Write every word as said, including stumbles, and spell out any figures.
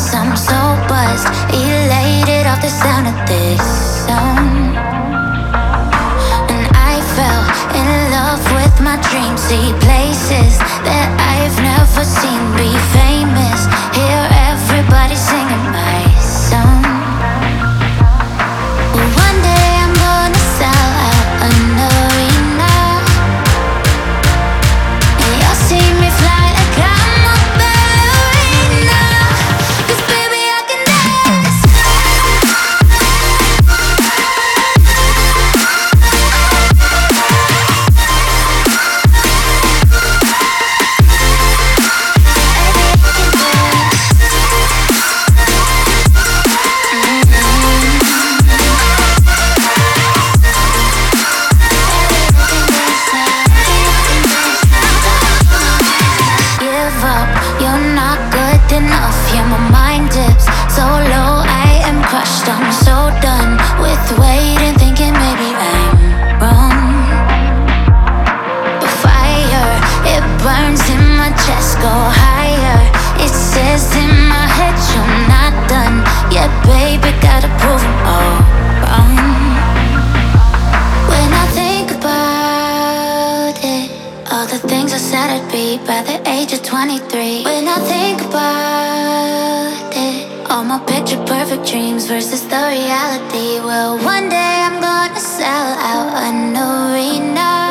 I'm so buzzed, elated off the sound of this song. And I fell in love with my dreams, see places that I've never seen, be famous, hear everybody singing my song. One day I'm gonna sell out an arena, and you'll see me fly like I'm a ballerina. 'Cause baby I can dance. Give up, you're not good enough. Yeah, my mind dips so low, I am crushed. I'm so done with waiting, thinking maybe I'm wrong. The fire, it burns in my chest, go higher. It says in my head, you're not done yet, baby, gotta prove 'em all wrong. When I think about it, all the things I said I'd be by the age of twenty-three. When I think about it, all my picture perfect dreams versus the reality. Well, one day I'm gonna sell out an arena,